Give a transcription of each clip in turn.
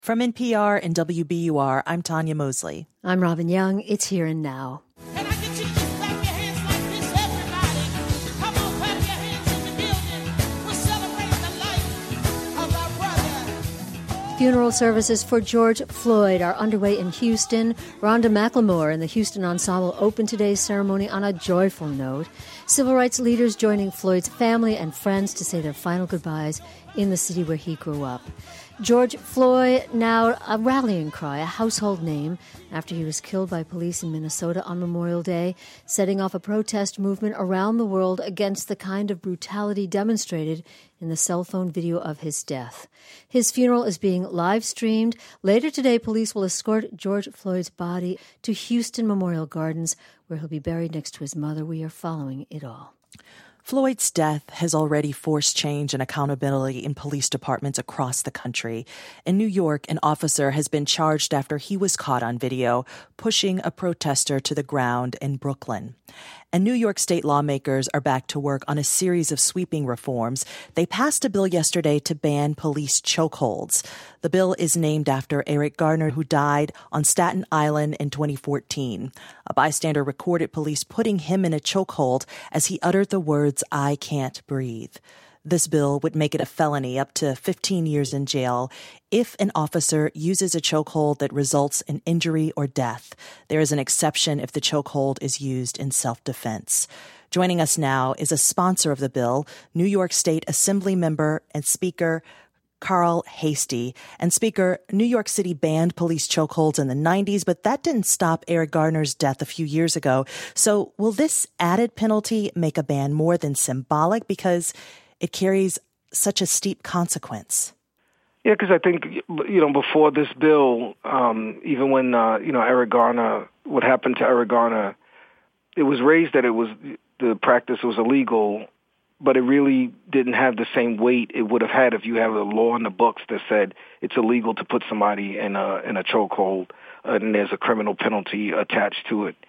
From NPR and WBUR, I'm Tanya Mosley. I'm Robin Young. It's Here and Now. Can I get you to just clap your hands like this, everybody? Come on, clap your hands in the building. We're celebrating the life of our brother. Funeral services for George Floyd are underway in Houston. Rhonda McLemore and the Houston Ensemble opened today's ceremony on a joyful note. Civil rights leaders joining Floyd's family and friends to say their final goodbyes in the city where he grew up. George Floyd, now a rallying cry, a household name, after he was killed by police in Minnesota on Memorial Day, setting off a protest movement around the world against the kind of brutality demonstrated in the cell phone video of his death. His funeral is being live-streamed. Later today, police will escort George Floyd's body to Houston Memorial Gardens, where he'll be buried next to his mother. We are following it all. Floyd's death has already forced change and accountability in police departments across the country. In New York, an officer has been charged after he was caught on video pushing a protester to the ground in Brooklyn. And New York state lawmakers are back to work on a series of sweeping reforms. They passed a bill yesterday to ban police chokeholds. The bill is named after Eric Garner, who died on Staten Island in 2014. A bystander recorded police putting him in a chokehold as he uttered the words, "I can't breathe." This bill would make it a felony up to 15 years in jail if an officer uses a chokehold that results in injury or death. There is an exception if the chokehold is used in self-defense. Joining us now is a sponsor of the bill, New York State Assembly member and Speaker Carl Heastie. And Speaker, New York City banned police chokeholds in the 90s, but that didn't stop Eric Garner's death a few years ago. So will this added penalty make a ban more than symbolic because it carries such a steep consequence? Yeah, because I think, before this bill, even when, Eric Garner, what happened to Eric Garner, it was raised that the practice was illegal, but it really didn't have the same weight it would have had if you have a law in the books that said it's illegal to put somebody in a chokehold, and there's a criminal penalty attached to it.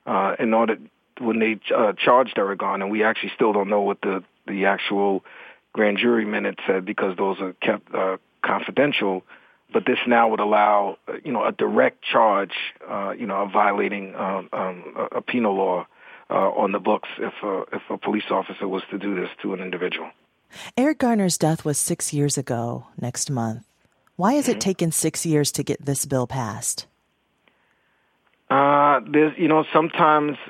When they charged Eric Garner, we actually still don't know what the actual grand jury minutes said because those are kept confidential. But this now would allow, a direct charge, of violating a penal law on the books if a police officer was to do this to an individual. Eric Garner's death was 6 years ago next month. Why has it taken 6 years to get this bill passed? There's, sometimes,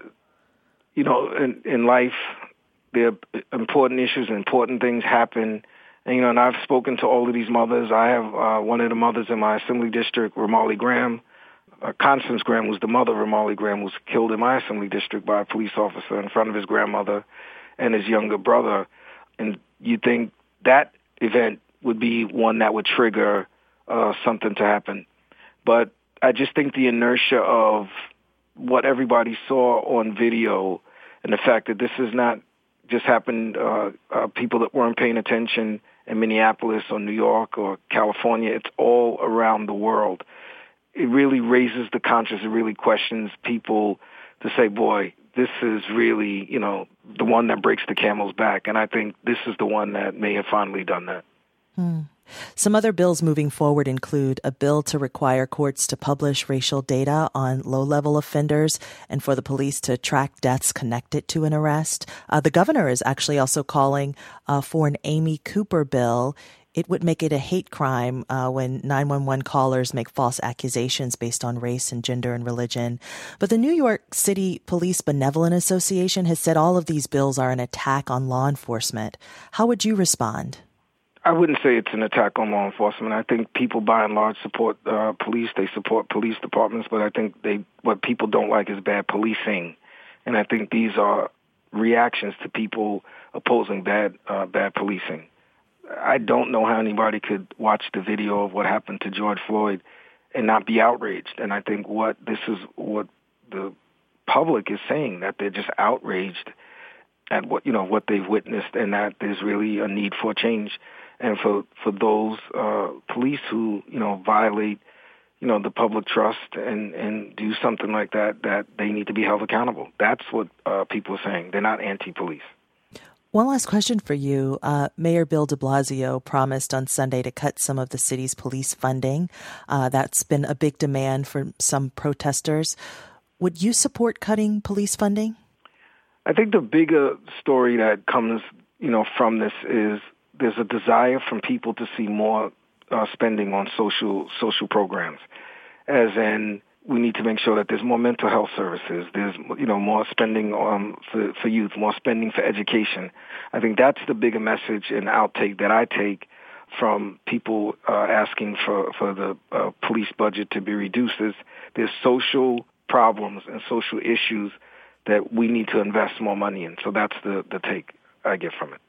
in life, there are important issues and important things happen. And I've spoken to all of these mothers. I have one of the mothers in my assembly district, Ramarley Graham. Constance Graham was the mother of Ramarley Graham, was killed in my assembly district by a police officer in front of his grandmother and his younger brother. And you think that event would be one that would trigger something to happen. But I just think the inertia of what everybody saw on video and the fact that this is not just happened, people that weren't paying attention in Minneapolis or New York or California, it's all around the world. It really raises the conscience. It really questions people to say, boy, this is really, the one that breaks the camel's back. And I think this is the one that may have finally done that. Some other bills moving forward include a bill to require courts to publish racial data on low-level offenders and for the police to track deaths connected to an arrest. The governor is actually also calling for an Amy Cooper bill. It would make it a hate crime when 911 callers make false accusations based on race and gender and religion. But the New York City Police Benevolent Association has said all of these bills are an attack on law enforcement. How would you respond? I wouldn't say it's an attack on law enforcement. I think people, by and large, support police. They support police departments, but I think what people don't like is bad policing. And I think these are reactions to people opposing bad policing. I don't know how anybody could watch the video of what happened to George Floyd and not be outraged. And I think this is what the public is saying, that they're just outraged at what they've witnessed, and that there's really a need for change. And for those police who, violate, the public trust and do something like that they need to be held accountable. That's what people are saying. They're not anti-police. One last question for you. Mayor Bill de Blasio promised on Sunday to cut some of the city's police funding. That's been a big demand for some protesters. Would you support cutting police funding? I think the bigger story that comes, from this is there's a desire from people to see more spending on social programs, as in we need to make sure that there's more mental health services. There's, more spending for youth, more spending for education. I think that's the bigger message and outtake that I take from people asking for the police budget to be reduced. There's social problems and social issues that we need to invest more money in. So that's the take I get from it.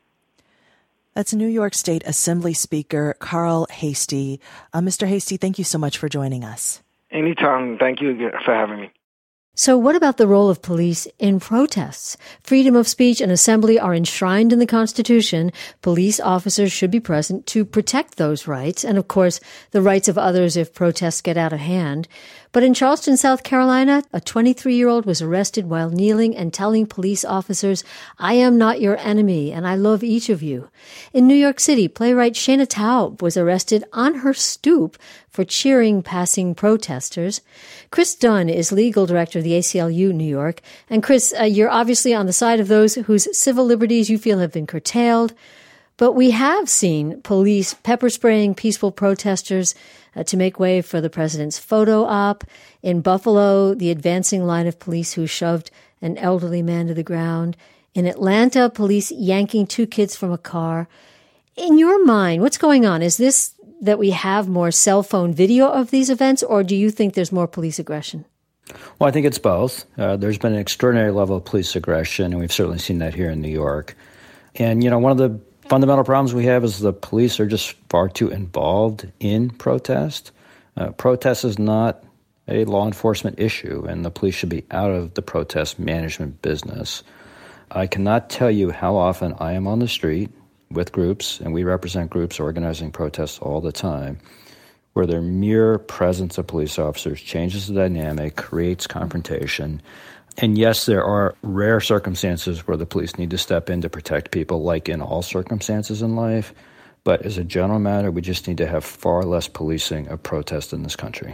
That's New York State Assembly Speaker Carl Heastie. Mr. Heastie, thank you so much for joining us. Anytime. Thank you again for having me. So what about the role of police in protests? Freedom of speech and assembly are enshrined in the Constitution. Police officers should be present to protect those rights and, of course, the rights of others if protests get out of hand. But in Charleston, South Carolina, a 23-year-old was arrested while kneeling and telling police officers, "I am not your enemy, and I love each of you." In New York City, playwright Shana Taub was arrested on her stoop for cheering passing protesters. Chris Dunn is legal director of the ACLU New York. And Chris, you're obviously on the side of those whose civil liberties you feel have been curtailed. But we have seen police pepper spraying peaceful protesters to make way for the president's photo op. In Buffalo, the advancing line of police who shoved an elderly man to the ground. In Atlanta, police yanking two kids from a car. In your mind, what's going on? Is this that we have more cell phone video of these events, or do you think there's more police aggression? Well, I think it's both. There's been an extraordinary level of police aggression, and we've certainly seen that here in New York. And, one of the fundamental problems we have is the police are just far too involved in protest. Protest is not a law enforcement issue, and the police should be out of the protest management business. I cannot tell you how often I am on the street with groups, and we represent groups organizing protests all the time, where their mere presence of police officers changes the dynamic, creates confrontation. And yes, there are rare circumstances where the police need to step in to protect people, like in all circumstances in life. But as a general matter, we just need to have far less policing of protest in this country.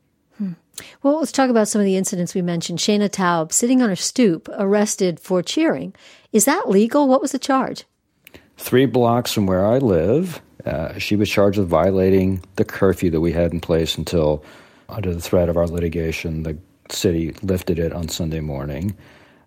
Well, let's talk about some of the incidents we mentioned. Shana Taub, sitting on her stoop, arrested for cheering. Is that legal? What was the charge? 3 blocks from where I live, she was charged with violating the curfew that we had in place until, under the threat of our litigation, the city lifted it on Sunday morning.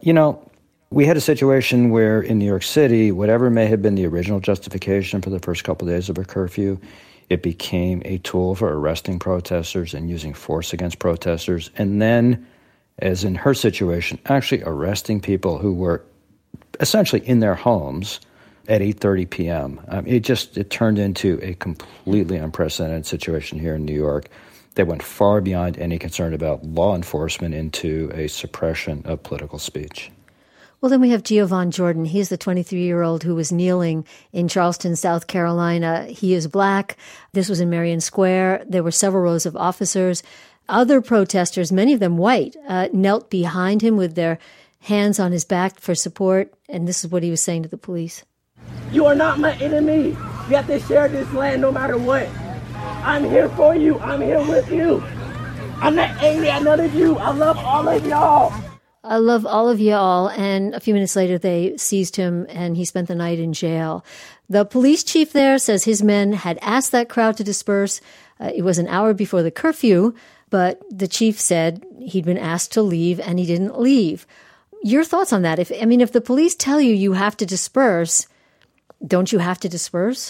We had a situation where in New York City, whatever may have been the original justification for the first couple of days of a curfew, it became a tool for arresting protesters and using force against protesters. And then, as in her situation, actually arresting people who were essentially in their homes at 8:30 p.m. It turned into a completely unprecedented situation here in New York that went far beyond any concern about law enforcement into a suppression of political speech. Well, then we have Giovanni Jordan. He's the 23-year-old who was kneeling in Charleston, South Carolina. He is black. This was in Marion Square. There were several rows of officers. Other protesters, many of them white, knelt behind him with their hands on his back for support. And this is what he was saying to the police. "You are not my enemy. We have to share this land no matter what. I'm here for you. I'm here with you. I'm not angry at none of you. I love all of y'all." I love all of y'all. And a few minutes later, they seized him and he spent the night in jail. The police chief there says his men had asked that crowd to disperse. It was an hour before the curfew, but the chief said he'd been asked to leave and he didn't leave. Your thoughts on that? If the police tell you have to disperse, don't you have to disperse?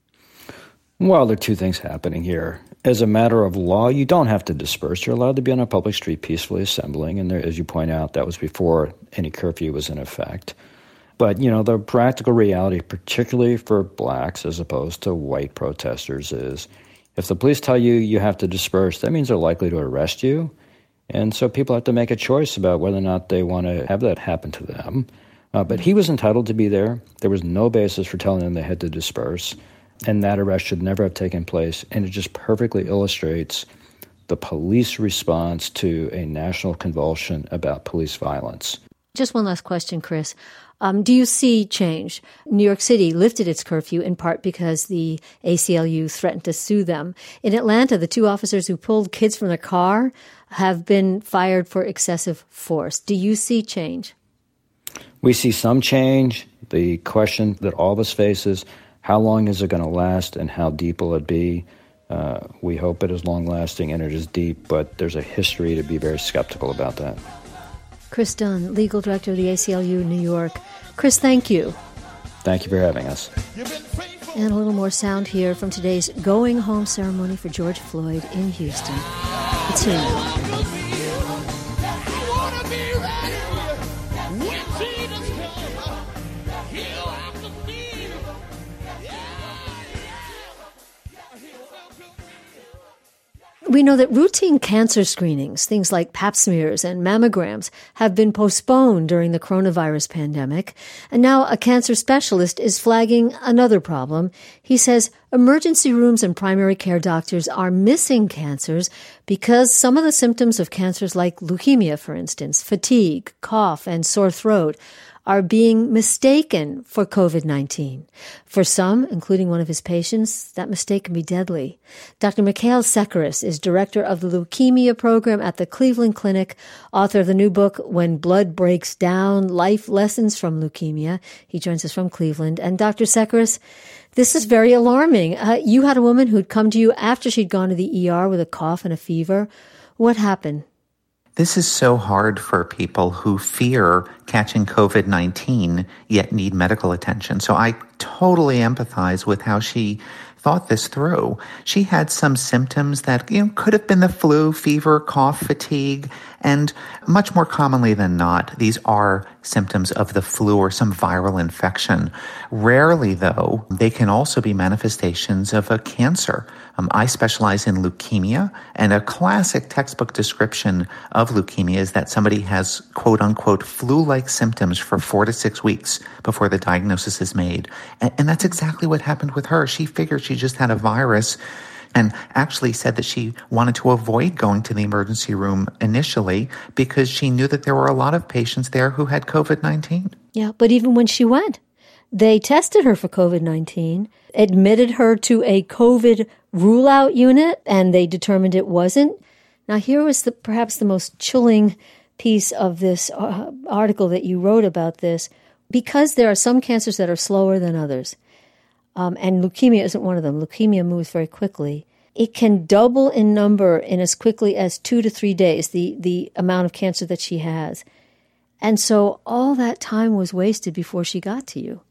Well, there are two things happening here. As a matter of law, you don't have to disperse. You're allowed to be on a public street peacefully assembling. And there, as you point out, that was before any curfew was in effect. But, the practical reality, particularly for blacks as opposed to white protesters, is if the police tell you have to disperse, that means they're likely to arrest you. And so people have to make a choice about whether or not they want to have that happen to them. But he was entitled to be there. There was no basis for telling them they had to disperse. And that arrest should never have taken place. And it just perfectly illustrates the police response to a national convulsion about police violence. Just one last question, Chris. Do you see change? New York City lifted its curfew in part because the ACLU threatened to sue them. In Atlanta, the 2 officers who pulled kids from their car have been fired for excessive force. Do you see change? We see some change. The question that all of us face is, how long is it going to last and how deep will it be? We hope it is long-lasting and it is deep, but there's a history to be very skeptical about that. Chris Dunn, legal director of the ACLU New York. Chris, thank you. Thank you for having us. And a little more sound here from today's going home ceremony for George Floyd in Houston. It's here now. We know that routine cancer screenings, things like pap smears and mammograms, have been postponed during the coronavirus pandemic. And now a cancer specialist is flagging another problem. He says emergency rooms and primary care doctors are missing cancers because some of the symptoms of cancers like leukemia, for instance, fatigue, cough, and sore throat, are being mistaken for COVID-19. For some, including one of his patients, that mistake can be deadly. Dr. Mikhail Sekaris is director of the leukemia program at the Cleveland Clinic, author of the new book, When Blood Breaks Down, Life Lessons from Leukemia. He joins us from Cleveland. And Dr. Sekaris, this is very alarming. You had a woman who'd come to you after she'd gone to the ER with a cough and a fever. What happened? This is so hard for people who fear catching COVID-19 yet need medical attention. So I totally empathize with how she thought this through. She had some symptoms that could have been the flu, fever, cough, fatigue, and much more commonly than not, these are symptoms of the flu or some viral infection. Rarely, though, they can also be manifestations of a cancer. I specialize in leukemia, and a classic textbook description of leukemia is that somebody has quote-unquote flu-like symptoms for 4 to 6 weeks before the diagnosis is made. And that's exactly what happened with her. She figured she just had a virus and actually said that she wanted to avoid going to the emergency room initially because she knew that there were a lot of patients there who had COVID-19. Yeah, but even when she went, they tested her for COVID-19, admitted her to a COVID rule-out unit, and they determined it wasn't. Now, here was perhaps the most chilling piece of this article that you wrote about this. Because there are some cancers that are slower than others, and leukemia isn't one of them. Leukemia moves very quickly. It can double in number in as quickly as 2 to 3 days, the amount of cancer that she has. And so all that time was wasted before she got to you.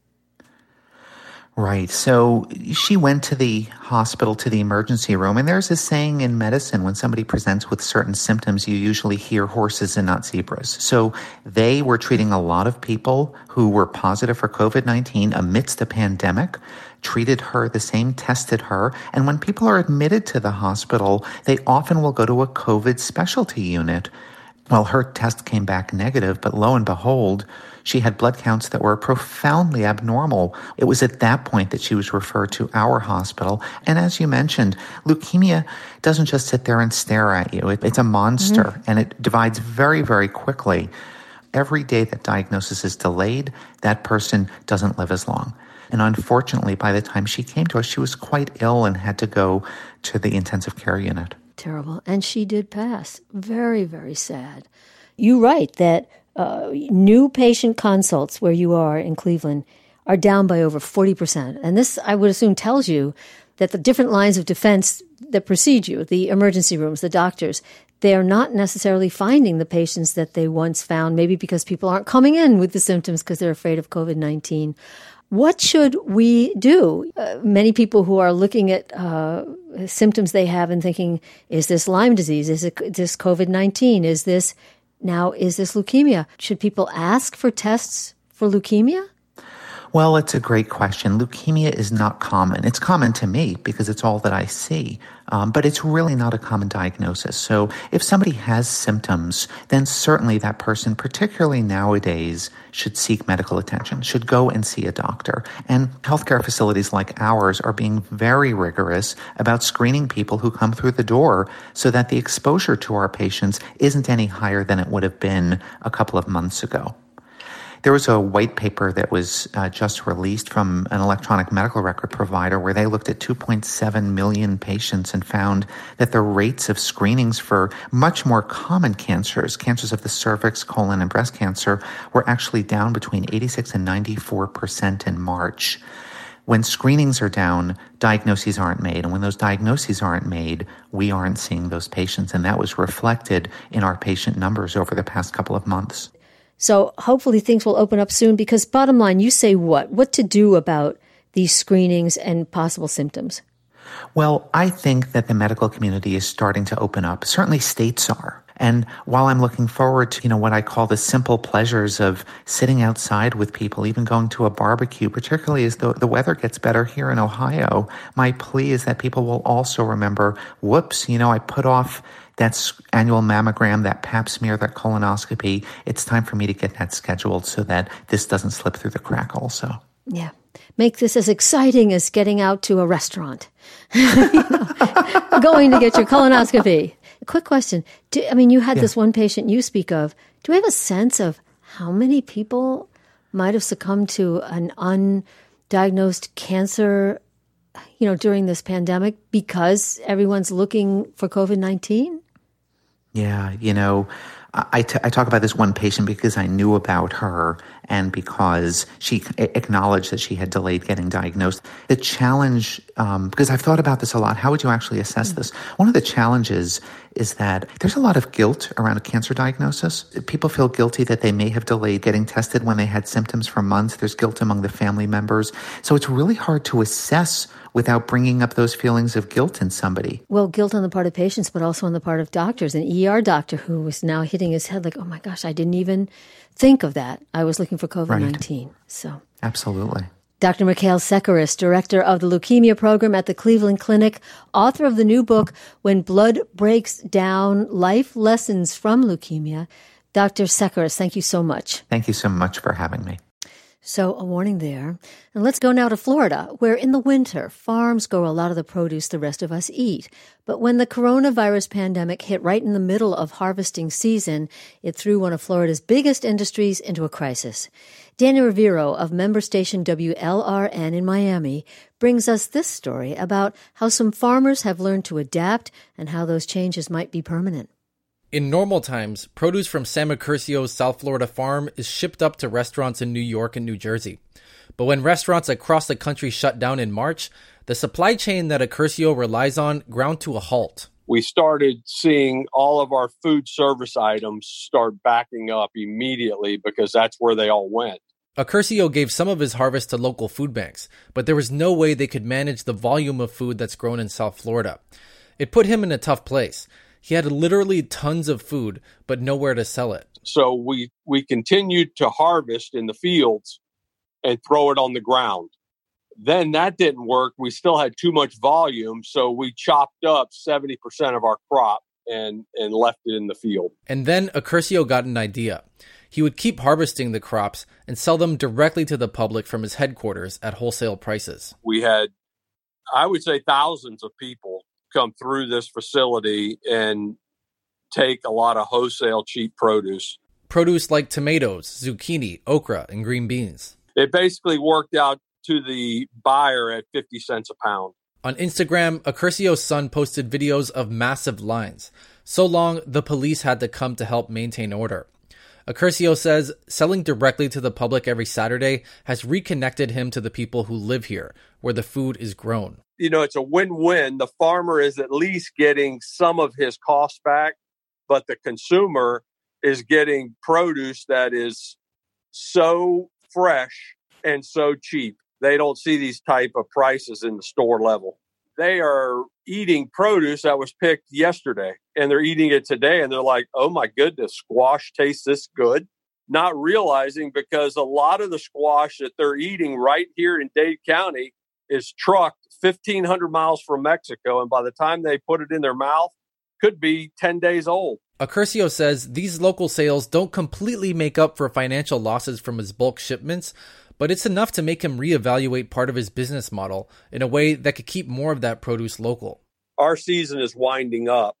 Right. So she went to the hospital, to the emergency room, and there's a saying in medicine, when somebody presents with certain symptoms, you usually hear horses and not zebras. So they were treating a lot of people who were positive for COVID-19 amidst a pandemic, treated her the same, tested her, and when people are admitted to the hospital, they often will go to a COVID specialty unit. Well, her test came back negative, but lo and behold, she had blood counts that were profoundly abnormal. It was at that point that she was referred to our hospital. And as you mentioned, leukemia doesn't just sit there and stare at you. It's a monster, and it divides very, very quickly. Every day that diagnosis is delayed, that person doesn't live as long. And unfortunately, by the time she came to us, she was quite ill and had to go to the intensive care unit. Terrible. And she did pass. Very, very sad. You write that new patient consults where you are in Cleveland are down by over 40%. And this, I would assume, tells you that the different lines of defense that precede you, the emergency rooms, the doctors, they are not necessarily finding the patients that they once found, maybe because people aren't coming in with the symptoms because they're afraid of COVID-19. What should we do? Many people who are looking at symptoms they have and thinking, is this Lyme disease? Is this COVID-19? Is this leukemia? Should people ask for tests for leukemia? Well, it's a great question. Leukemia is not common. It's common to me because it's all that I see, but it's really not a common diagnosis. So if somebody has symptoms, then certainly that person, particularly nowadays, should seek medical attention, should go and see a doctor. And healthcare facilities like ours are being very rigorous about screening people who come through the door so that the exposure to our patients isn't any higher than it would have been a couple of months ago. There was a white paper that was just released from an electronic medical record provider where they looked at 2.7 million patients and found that the rates of screenings for much more common cancers of the cervix, colon, and breast cancer, were actually down between 86 and 94% in March. When screenings are down, diagnoses aren't made. And when those diagnoses aren't made, we aren't seeing those patients. And that was reflected in our patient numbers over the past couple of months. So hopefully things will open up soon, because bottom line, you say what? What to do about these screenings and possible symptoms? Well, I think that the medical community is starting to open up. Certainly states are. And while I'm looking forward to, what I call the simple pleasures of sitting outside with people, even going to a barbecue, particularly as the weather gets better here in Ohio, my plea is that people will also remember, I put off that annual mammogram, that pap smear, that colonoscopy. It's time for me to get that scheduled so that this doesn't slip through the crack also. Yeah. Make this as exciting as getting out to a restaurant, going to get your colonoscopy. A quick question. You had this one patient you speak of. Do we have a sense of how many people might have succumbed to an undiagnosed cancer, during this pandemic because everyone's looking for COVID-19? Yeah, I talk about this one patient because I knew about her and because she acknowledged that she had delayed getting diagnosed. The challenge, because I've thought about this a lot, how would you actually assess this? One of the challenges is that there's a lot of guilt around a cancer diagnosis. People feel guilty that they may have delayed getting tested when they had symptoms for months. There's guilt among the family members. So it's really hard to assess without bringing up those feelings of guilt in somebody. Well, guilt on the part of patients, but also on the part of doctors. An ER doctor who was now hitting his head like, oh my gosh, I didn't even think of that. I was looking for COVID-19. Right. So absolutely. Dr. Mikhail Sekaris, director of the leukemia program at the Cleveland Clinic, author of the new book, When Blood Breaks Down, Life Lessons from Leukemia. Dr. Sekaris, thank you so much. Thank you so much for having me. So a warning there. And let's go now to Florida, where in the winter, farms grow a lot of the produce the rest of us eat. But when the coronavirus pandemic hit right in the middle of harvesting season, it threw one of Florida's biggest industries into a crisis. Danny Rivero of member station WLRN in Miami brings us this story about how some farmers have learned to adapt and how those changes might be permanent. In normal times, produce from Sam Accursio's South Florida farm is shipped up to restaurants in New York and New Jersey. But when restaurants across the country shut down in March, the supply chain that Accurcio relies on ground to a halt. We started seeing all of our food service items start backing up immediately because that's where they all went. Accurcio gave some of his harvest to local food banks, but there was no way they could manage the volume of food that's grown in South Florida. It put him in a tough place. He had literally tons of food, but nowhere to sell it. So we continued to harvest in the fields and throw it on the ground. Then that didn't work. We still had too much volume, so we chopped up 70% of our crop and left it in the field. And then Accurcio got an idea. He would keep harvesting the crops and sell them directly to the public from his headquarters at wholesale prices. We had, I would say, thousands of people come through this facility and take a lot of wholesale cheap produce. Produce like tomatoes, zucchini, okra, and green beans. It basically worked out to the buyer at 50 cents a pound. On Instagram, Accurcio's son posted videos of massive lines. So long, the police had to come to help maintain order. Accurcio says selling directly to the public every Saturday has reconnected him to the people who live here, where the food is grown. It's a win-win. The farmer is at least getting some of his costs back, but the consumer is getting produce that is so fresh and so cheap. They don't see these type of prices in the store level. They are eating produce that was picked yesterday, and they're eating it today, and they're like, oh my goodness, squash tastes this good? Not realizing because a lot of the squash that they're eating right here in Dade County is trucked 1,500 miles from Mexico, and by the time they put it in their mouth, could be 10 days old. Accurcio says these local sales don't completely make up for financial losses from his bulk shipments, but it's enough to make him reevaluate part of his business model in a way that could keep more of that produce local. Our season is winding up,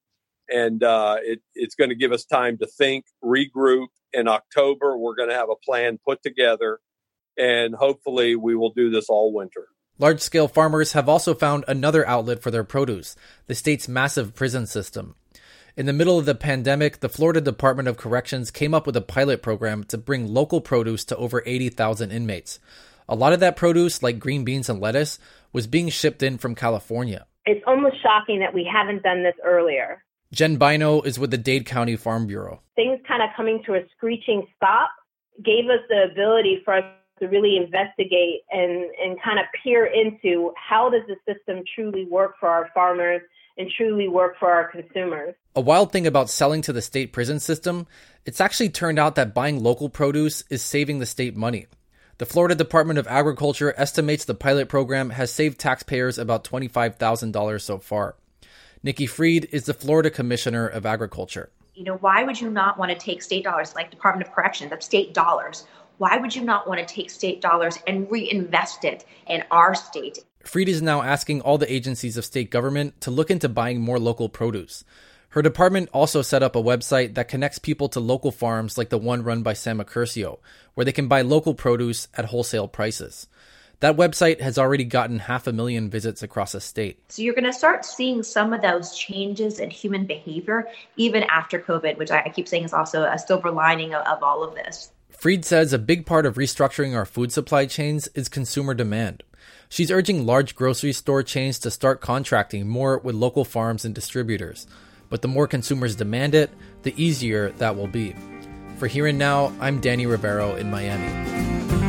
And it's going to give us time to think, regroup. In October, we're going to have a plan put together, and hopefully we will do this all winter. Large-scale farmers have also found another outlet for their produce, the state's massive prison system. In the middle of the pandemic, the Florida Department of Corrections came up with a pilot program to bring local produce to over 80,000 inmates. A lot of that produce, like green beans and lettuce, was being shipped in from California. It's almost shocking that we haven't done this earlier. Jen Bino is with the Dade County Farm Bureau. Things kind of coming to a screeching stop gave us the ability for us to really investigate and kind of peer into how does the system truly work for our farmers and truly work for our consumers. A wild thing about selling to the state prison system, it's actually turned out that buying local produce is saving the state money. The Florida Department of Agriculture estimates the pilot program has saved taxpayers about $25,000 so far. Nikki Fried is the Florida Commissioner of Agriculture. Why would you not want to take state dollars like Department of Corrections, that's state dollars? Why would you not want to take state dollars and reinvest it in our state? Fried is now asking all the agencies of state government to look into buying more local produce. Her department also set up a website that connects people to local farms like the one run by Sam Accurcio, where they can buy local produce at wholesale prices. That website has already gotten 500,000 visits across the state. So you're going to start seeing some of those changes in human behavior even after COVID, which I keep saying is also a silver lining of all of this. Fried says a big part of restructuring our food supply chains is consumer demand. She's urging large grocery store chains to start contracting more with local farms and distributors. But the more consumers demand it, the easier that will be. For Here and Now, I'm Danny Rivero in Miami.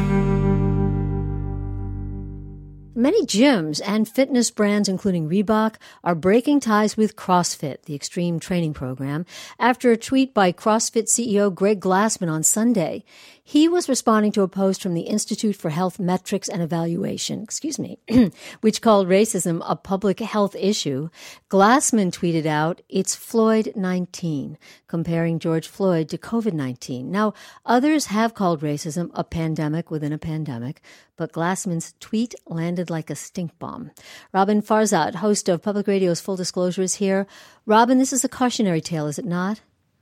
Many gyms and fitness brands, including Reebok, are breaking ties with CrossFit, the extreme training program, after a tweet by CrossFit CEO Greg Glassman on Sunday. He was responding to a post from the Institute for Health Metrics and Evaluation, which called racism a public health issue. Glassman tweeted out, "It's Floyd-19," comparing George Floyd to COVID-19. Now, others have called racism a pandemic within a pandemic, but Glassman's tweet landed like a stink bomb. Robin Farzad, host of Public Radio's Full Disclosure, is here. Robin, this is a cautionary tale, is it not?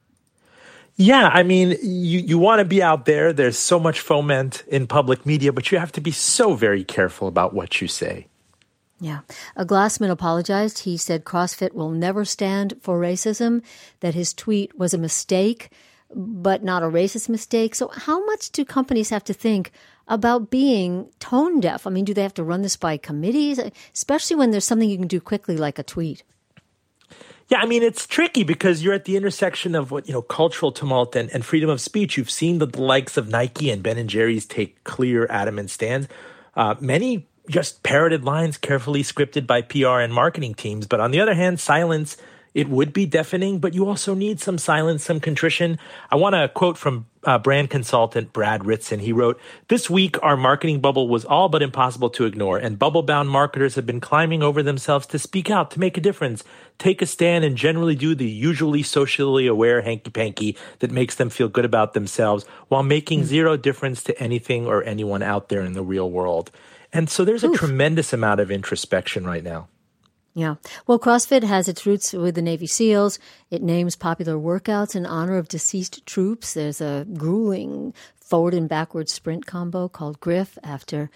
Yeah, I mean, you want to be out there. There's so much foment in public media, but you have to be so very careful about what you say. Yeah. Glassman apologized. He said CrossFit will never stand for racism, that his tweet was a mistake, but not a racist mistake. So how much do companies have to think about being tone deaf? I mean, do they have to run this by committees, especially when there's something you can do quickly like a tweet? Yeah, I mean, it's tricky because you're at the intersection of what, cultural tumult and freedom of speech. You've seen the likes of Nike and Ben & Jerry's take clear, adamant stands. Many just parroted lines carefully scripted by PR and marketing teams. But on the other hand, silence, it would be deafening, but you also need some silence, some contrition. I want to quote from brand consultant Brad Ritson. He wrote, "This week, our marketing bubble was all but impossible to ignore, and bubble-bound marketers have been climbing over themselves to speak out, to make a difference, take a stand, and generally do the usually socially aware hanky-panky that makes them feel good about themselves while making zero difference to anything or anyone out there in the real world." And so there's a tremendous amount of introspection right now. Yeah. Well, CrossFit has its roots with the Navy SEALs. It names popular workouts in honor of deceased troops. There's a grueling forward and backward sprint combo called Griff after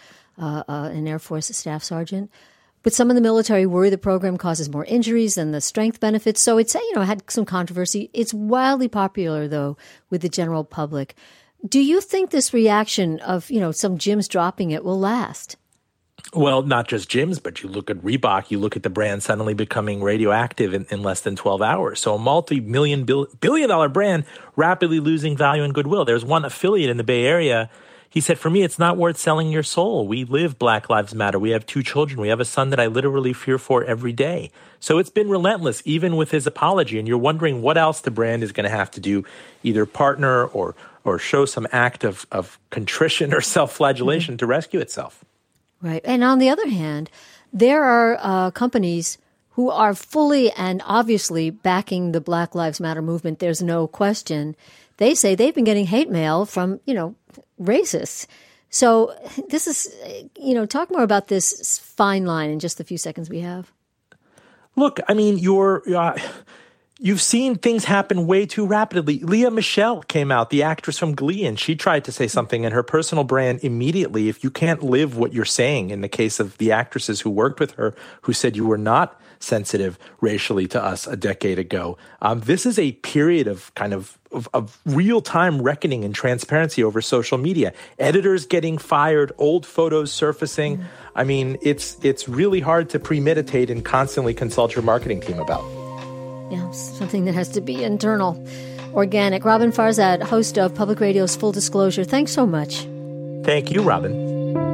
an Air Force staff sergeant. But some in the military worry the program causes more injuries than the strength benefits. So it's, had some controversy. It's wildly popular, though, with the general public. Do you think this reaction of, some gyms dropping it will last? Well, not just gyms, but you look at Reebok, you look at the brand suddenly becoming radioactive in less than 12 hours. So a multi-million, billion-dollar brand rapidly losing value and goodwill. There's one affiliate in the Bay Area. He said, "For me, it's not worth selling your soul. We live Black Lives Matter. We have 2 children. We have a son that I literally fear for every day." So it's been relentless, even with his apology. And you're wondering what else the brand is going to have to do, either partner or show some act of contrition or self-flagellation to rescue itself. Right. And on the other hand, there are companies who are fully and obviously backing the Black Lives Matter movement. There's no question. They say they've been getting hate mail from, racists. So this is, talk more about this fine line in just the few seconds we have. Look, I mean, you've seen things happen way too rapidly. Lea Michele came out, the actress from Glee, and she tried to say something, and her personal brand immediately, if you can't live what you're saying, in the case of the actresses who worked with her, who said you were not sensitive racially to us a decade ago. This is a period of kind of real-time reckoning and transparency over social media. Editors getting fired, old photos surfacing. I mean, it's really hard to premeditate and constantly consult your marketing team about. Yeah, something that has to be internal, organic. Robin Farzad, host of Public Radio's Full Disclosure. Thanks so much. Thank you, Robin.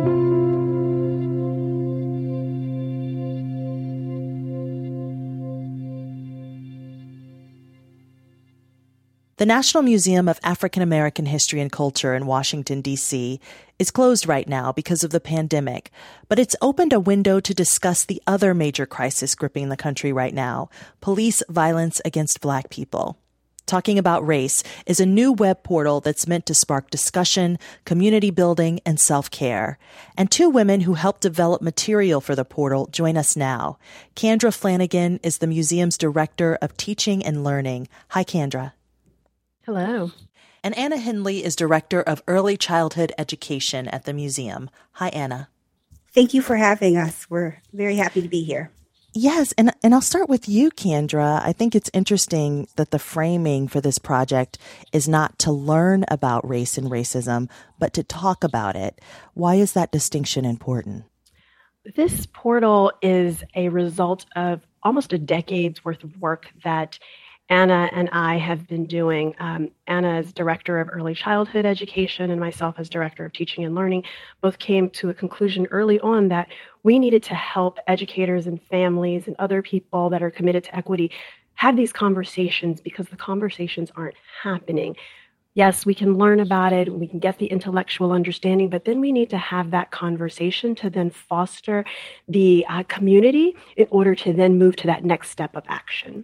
The National Museum of African American History and Culture in Washington, D.C. is closed right now because of the pandemic, but it's opened a window to discuss the other major crisis gripping the country right now, police violence against Black people. Talking About Race is a new web portal that's meant to spark discussion, community building, and self-care. And two women who helped develop material for the portal join us now. Kendra Flanagan is the museum's Director of Teaching and Learning. Hi, Kendra. Hello. And Anna Hindley is Director of Early Childhood Education at the museum. Hi, Anna. Thank you for having us. We're very happy to be here. Yes, and I'll start with you, Kendra. I think it's interesting that the framing for this project is not to learn about race and racism, but to talk about it. Why is that distinction important? This portal is a result of almost a decade's worth of work that Anna and I have been doing. Anna as Director of Early Childhood Education and myself as Director of Teaching and Learning both came to a conclusion early on that we needed to help educators and families and other people that are committed to equity have these conversations because the conversations aren't happening. Yes, we can learn about it, we can get the intellectual understanding, but then we need to have that conversation to then foster the community in order to then move to that next step of action.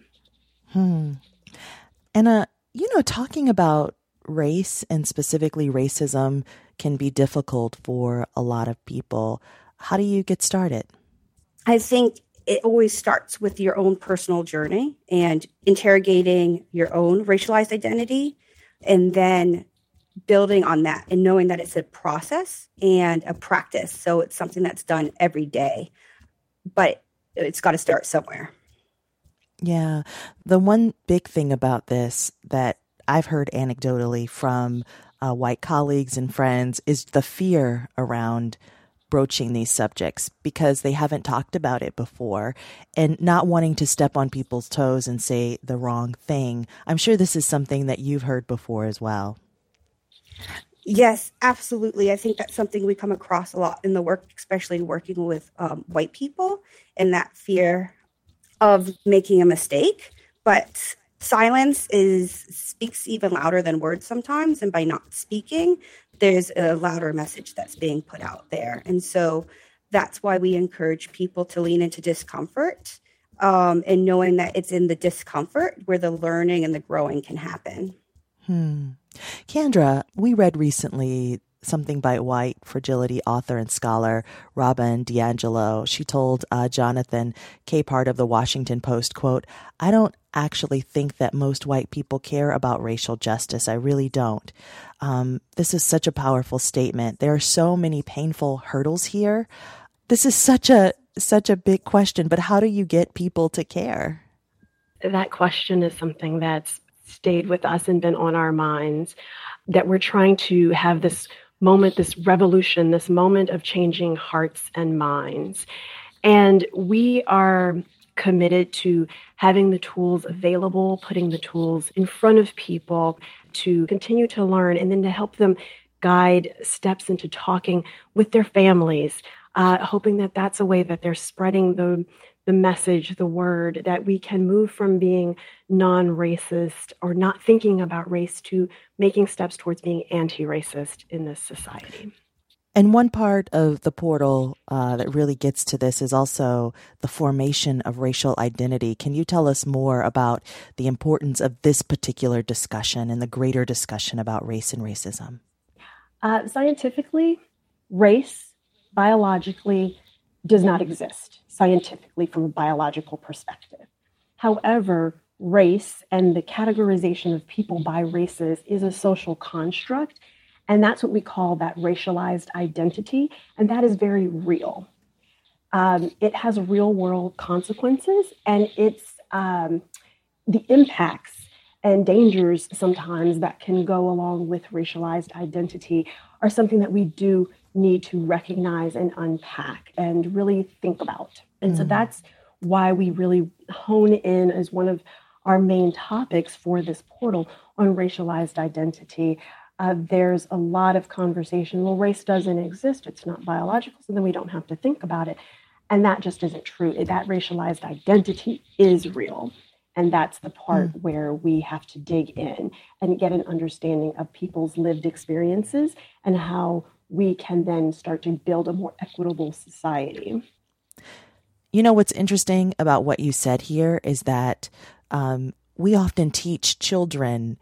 And, talking about race and specifically racism can be difficult for a lot of people. How do you get started? I think it always starts with your own personal journey and interrogating your own racialized identity and then building on that and knowing that it's a process and a practice. So it's something that's done every day, but it's got to start somewhere. Yeah. The one big thing about this that I've heard anecdotally from white colleagues and friends is the fear around broaching these subjects because they haven't talked about it before and not wanting to step on people's toes and say the wrong thing. I'm sure this is something that you've heard before as well. Yes, absolutely. I think that's something we come across a lot in the work, especially working with white people, and that fear of making a mistake. But silence speaks even louder than words sometimes. And by not speaking, there's a louder message that's being put out there. And so that's why we encourage people to lean into discomfort and knowing that it's in the discomfort where the learning and the growing can happen. Kendra, we read recently something by white fragility author and scholar Robin DiAngelo. She told Jonathan Capehart of the Washington Post, quote, "I don't actually think that most white people care about racial justice. I really don't." This is such a powerful statement. There are so many painful hurdles here. This is such a big question, but how do you get people to care? That question is something that's stayed with us and been on our minds, that we're trying to have this moment, this revolution, this moment of changing hearts and minds. And we are committed to having the tools available, putting the tools in front of people to continue to learn and then to help them guide steps into talking with their families, hoping that that's a way that they're spreading the message, the word, that we can move from being non-racist or not thinking about race to making steps towards being anti-racist in this society. And one part of the portal that really gets to this is also the formation of racial identity. Can you tell us more about the importance of this particular discussion and the greater discussion about race and racism? Scientifically, race, biologically, does not exist scientifically from a biological perspective. However, race and the categorization of people by races is a social construct. And that's what we call that racialized identity. And that is very real. It has real world consequences, and it's the impacts and dangers sometimes that can go along with racialized identity are something that we do need to recognize and unpack and really think about. And so that's why we really hone in as one of our main topics for this portal on racialized identity. There's a lot of conversation. Well, race doesn't exist. It's not biological, so then we don't have to think about it. And that just isn't true. That racialized identity is real. And that's the part where we have to dig in and get an understanding of people's lived experiences and how we can then start to build a more equitable society. You know, what's interesting about what you said here is that we often teach children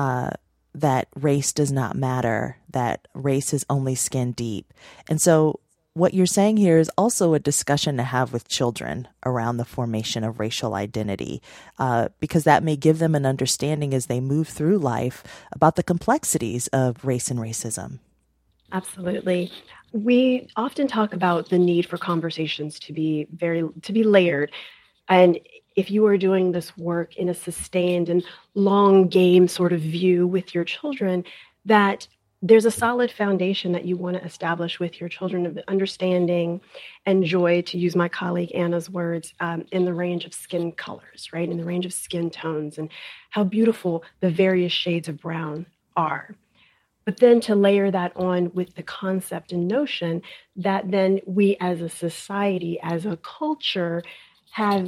that race does not matter, that race is only skin deep. And so what you're saying here is also a discussion to have with children around the formation of racial identity, because that may give them an understanding as they move through life about the complexities of race and racism. Absolutely. We often talk about the need for conversations to be layered. And if you are doing this work in a sustained and long game sort of view with your children, that there's a solid foundation that you want to establish with your children of understanding and joy, to use my colleague Anna's words, in the range of skin colors, right? In the range of skin tones and how beautiful the various shades of brown are. But then to layer that on with the concept and notion that then we as a society, as a culture, have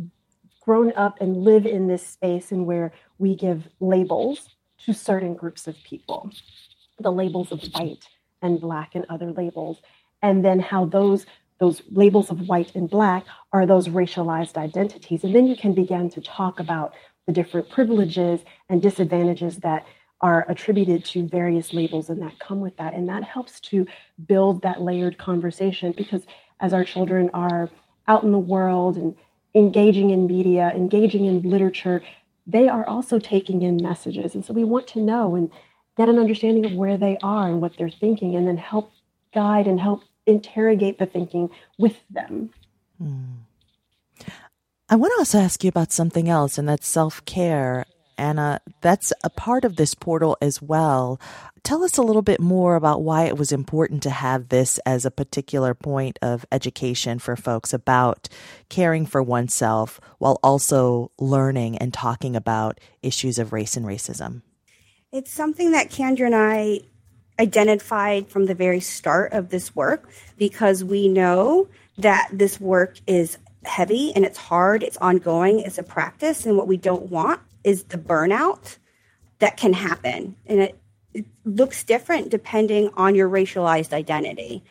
grown up and live in this space and where we give labels to certain groups of people. The labels of white and black and other labels, and then how those labels of white and black are those racialized identities. And then you can begin to talk about the different privileges and disadvantages that are attributed to various labels and that come with that. And that helps to build that layered conversation, because as our children are out in the world and engaging in media, engaging in literature, they are also taking in messages. And so we want to know and get an understanding of where they are and what they're thinking, and then help guide and help interrogate the thinking with them. I want to also ask you about something else, and that's self-care. Anna, that's a part of this portal as well. Tell us a little bit more about why it was important to have this as a particular point of education for folks about caring for oneself while also learning and talking about issues of race and racism. It's something that Kendra and I identified from the very start of this work, because we know that this work is heavy and it's hard, it's ongoing, it's a practice, and what we don't want is the burnout that can happen. And it looks different depending on your racialized identity.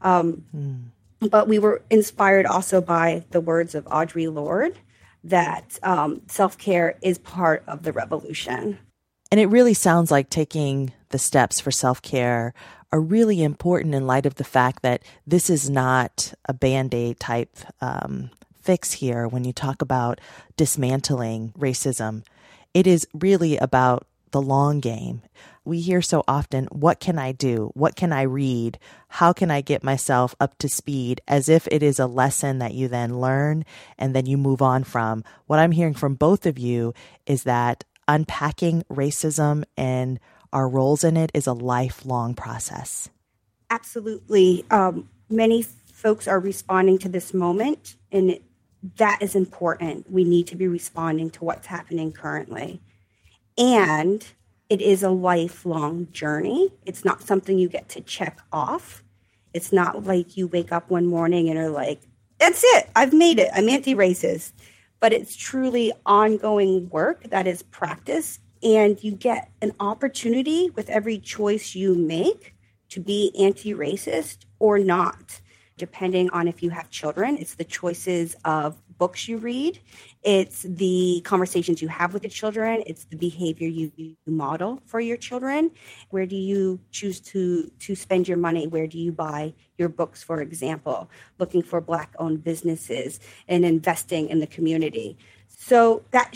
But we were inspired also by the words of Audre Lorde that self-care is part of the revolution. And it really sounds like taking the steps for self-care are really important in light of the fact that this is not a Band-Aid type fix here when you talk about dismantling racism. It is really about the long game. We hear so often, what can I do? What can I read? How can I get myself up to speed? As if it is a lesson that you then learn and then you move on from. What I'm hearing from both of you is that unpacking racism and our roles in it is a lifelong process. Absolutely. Many folks are responding to this moment, and that is important. We need to be responding to what's happening currently. And it is a lifelong journey. It's not something you get to check off. It's not like you wake up one morning and are like, that's it, I've made it, I'm anti-racist. But it's truly ongoing work that is practice, and you get an opportunity with every choice you make to be anti-racist or not, depending on if you have children. It's the choices of books you read. It's the conversations you have with the children. It's the behavior you model for your children. Where do you choose to spend your money? Where do you buy your books, for example? Looking for Black-owned businesses and investing in the community. So that should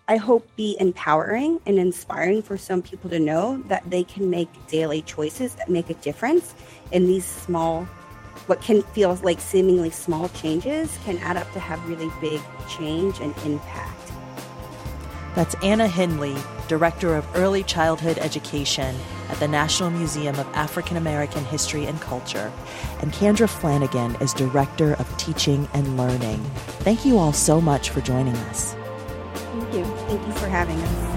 I hope, be empowering and inspiring for some people to know that they can make daily choices that make a difference in these small, what can feel like seemingly small changes can add up to have really big change and impact. That's Anna Hindley, Director of Early Childhood Education at the National Museum of African American History and Culture, and Kendra Flanagan is Director of Teaching and Learning. Thank you all so much for joining us. Thank you. Thank you for having us.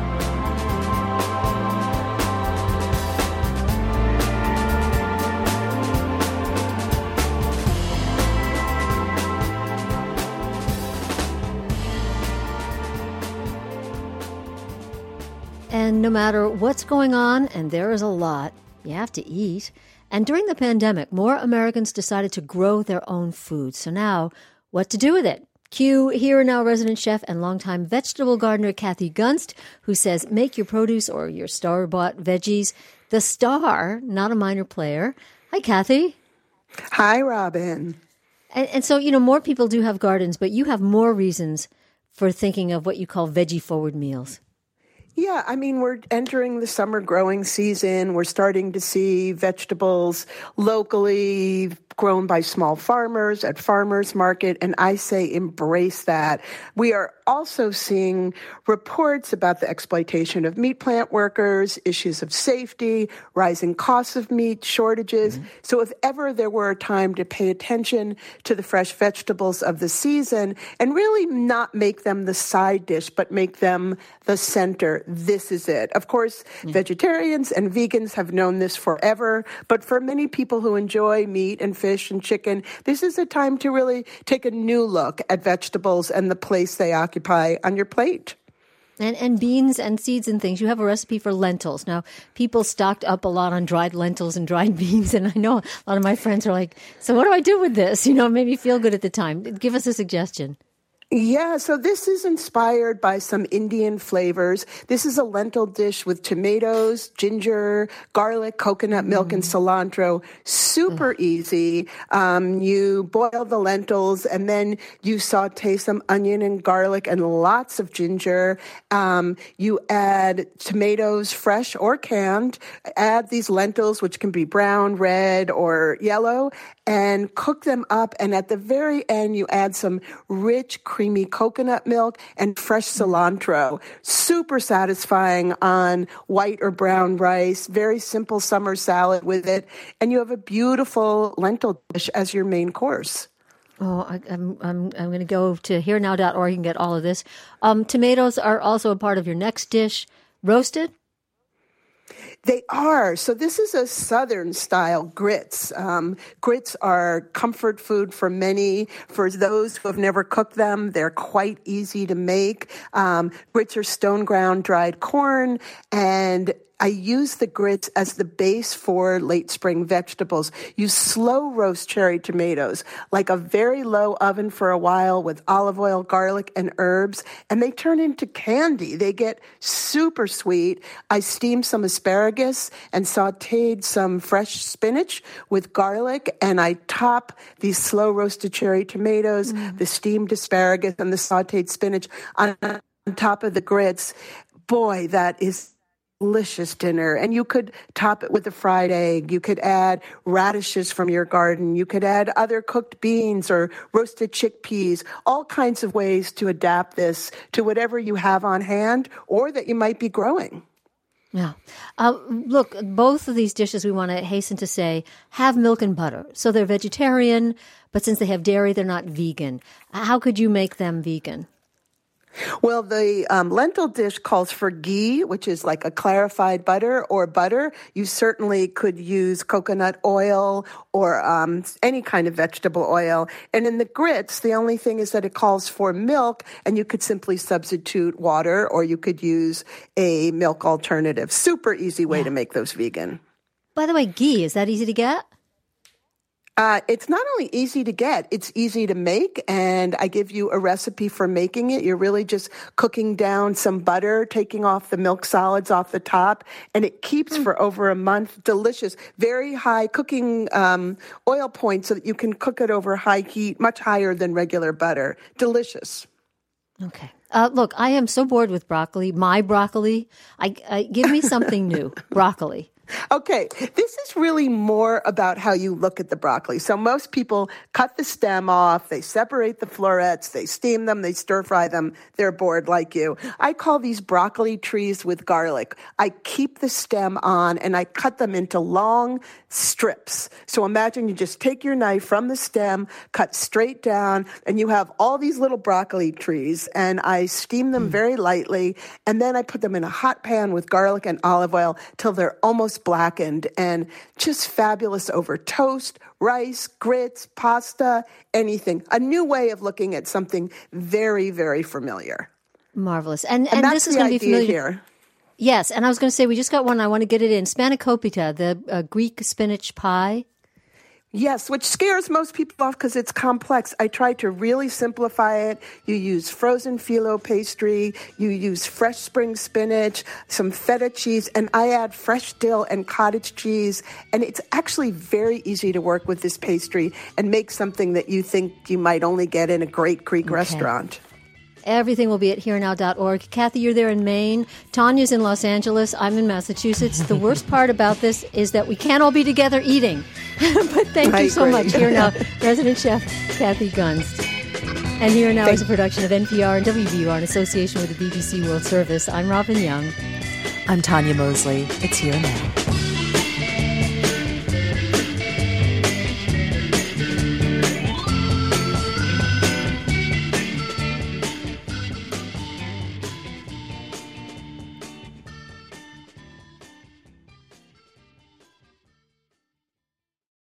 And no matter what's going on, and there is a lot, you have to eat. And during the pandemic, more Americans decided to grow their own food. So now, what to do with it? Cue Here and Now resident chef and longtime vegetable gardener Kathy Gunst, who says make your produce or your store-bought veggies the star, not a minor player. Hi, Kathy. Hi, Robin. And so, more people do have gardens, but you have more reasons for thinking of what you call veggie-forward meals. Yeah, I mean, we're entering the summer growing season. We're starting to see vegetables locally grown by small farmers at farmers market, and I say embrace that. We are also seeing reports about the exploitation of meat plant workers, issues of safety, rising costs of meat, shortages. Mm-hmm. So if ever there were a time to pay attention to the fresh vegetables of the season and really not make them the side dish, but make them the center, this is it. Of course, vegetarians and vegans have known this forever, but for many people who enjoy meat and fish and chicken, this is a time to really take a new look at vegetables and the place they occupy on your plate. And beans and seeds and things. You have a recipe for lentils. Now, people stocked up a lot on dried lentils and dried beans, and I know a lot of my friends are like, so what do I do with this? It made me feel good at the time. Give us a suggestion. Yeah, so this is inspired by some Indian flavors. This is a lentil dish with tomatoes, ginger, garlic, coconut milk, and cilantro. Super easy. You boil the lentils, and then you saute some onion and garlic and lots of ginger. You add tomatoes, fresh or canned. Add these lentils, which can be brown, red, or yellow, and cook them up. And at the very end, you add some rich, creamy coconut milk and fresh cilantro. Super satisfying on white or brown rice. Very simple summer salad with it. And you have a beautiful lentil dish as your main course. Oh, I'm going to go to herenow.org and get all of this. Tomatoes are also a part of your next dish. Roasted? They are. So this is a Southern style grits. Grits are comfort food for many. For those who have never cooked them, they're quite easy to make. Grits are stone ground dried corn, and I use the grits as the base for late spring vegetables. You slow roast cherry tomatoes, like a very low oven for a while with olive oil, garlic, and herbs, and they turn into candy. They get super sweet. I steamed some asparagus and sauteed some fresh spinach with garlic, and I top these slow roasted cherry tomatoes, the steamed asparagus, and the sauteed spinach on top of the grits. Boy, that is delicious dinner. And you could top it with a fried egg. You could add radishes from your garden. You could add other cooked beans or roasted chickpeas, all kinds of ways to adapt this to whatever you have on hand or that you might be growing. Yeah. Look, both of these dishes, we want to hasten to say, have milk and butter. So they're vegetarian, but since they have dairy, they're not vegan. How could you make them vegan? Well, the lentil dish calls for ghee, which is like a clarified butter or butter. You certainly could use coconut oil or any kind of vegetable oil. And in the grits, the only thing is that it calls for milk, and you could simply substitute water, or you could use a milk alternative. Super easy way to make those vegan. By the way, ghee, is that easy to get? It's not only easy to get, it's easy to make, and I give you a recipe for making it. You're really just cooking down some butter, taking off the milk solids off the top, and it keeps for over a month. Delicious. Very high cooking oil point so that you can cook it over high heat, much higher than regular butter. Delicious. Okay. Look, I am so bored with broccoli. My broccoli. Give me something new. Broccoli. Okay, this is really more about how you look at the broccoli. So most people cut the stem off, they separate the florets, they steam them, they stir fry them. They're bored like you. I call these broccoli trees with garlic. I keep the stem on and I cut them into long strips. So imagine you just take your knife from the stem, cut straight down, and you have all these little broccoli trees, and I steam them very lightly, and then I put them in a hot pan with garlic and olive oil till they're almost blackened, and just fabulous over toast, rice, grits, pasta, anything. A new way of looking at something very, very familiar. Marvelous. And that's this is going to be familiar here. Yes, and I was going to say, we just got one. I want to get it in. Spanakopita, the Greek spinach pie. Yes, which scares most people off because it's complex. I try to really simplify it. You use frozen phyllo pastry, you use fresh spring spinach, some feta cheese, and I add fresh dill and cottage cheese. And it's actually very easy to work with this pastry and make something that you think you might only get in a great Greek restaurant. Everything will be at herenow.org. Kathy, you're there in Maine. Tanya's in Los Angeles. I'm in Massachusetts. The worst part about this is that we can't all be together eating. But thank you so much. Here Now, resident chef Kathy Gunst. And Here Now is a production of NPR and WBUR in association with the BBC World Service. I'm Robin Young. I'm Tanya Mosley. It's Here Now.